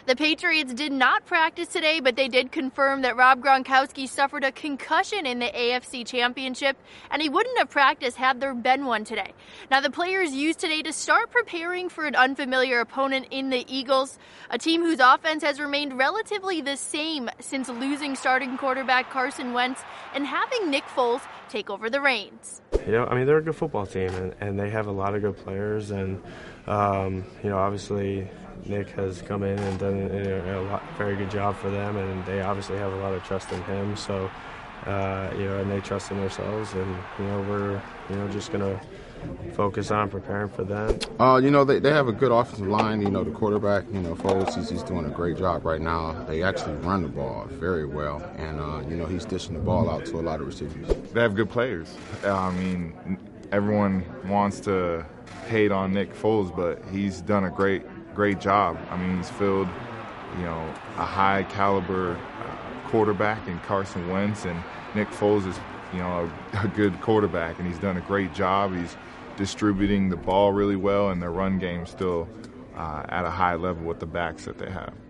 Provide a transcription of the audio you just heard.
The Patriots did not practice today, but they did confirm that Rob Gronkowski suffered a concussion in the AFC Championship, and he wouldn't have practiced had there been one today. Now, the players used today to start preparing for an unfamiliar opponent in the Eagles, a team whose offense has remained relatively the same since losing starting quarterback Carson Wentz and having Nick Foles take over the reins. They're a good football team, and they have a lot of good players, and, obviously Nick has come in and done a very good job for them, and they obviously have a lot of trust in him, so, and they trust in themselves, and, we're, just going to focus on preparing for them. They have a good offensive line. The quarterback, Foles, he's doing a great job right now. They actually run the ball very well, and, he's dishing the ball out to a lot of receivers. They have good players. Everyone wants to hate on Nick Foles, but he's done a great job. He's filled, a high caliber quarterback in Carson Wentz, and Nick Foles is, a good quarterback, and he's done a great job. He's distributing the ball really well, and their run game still at a high level with the backs that they have.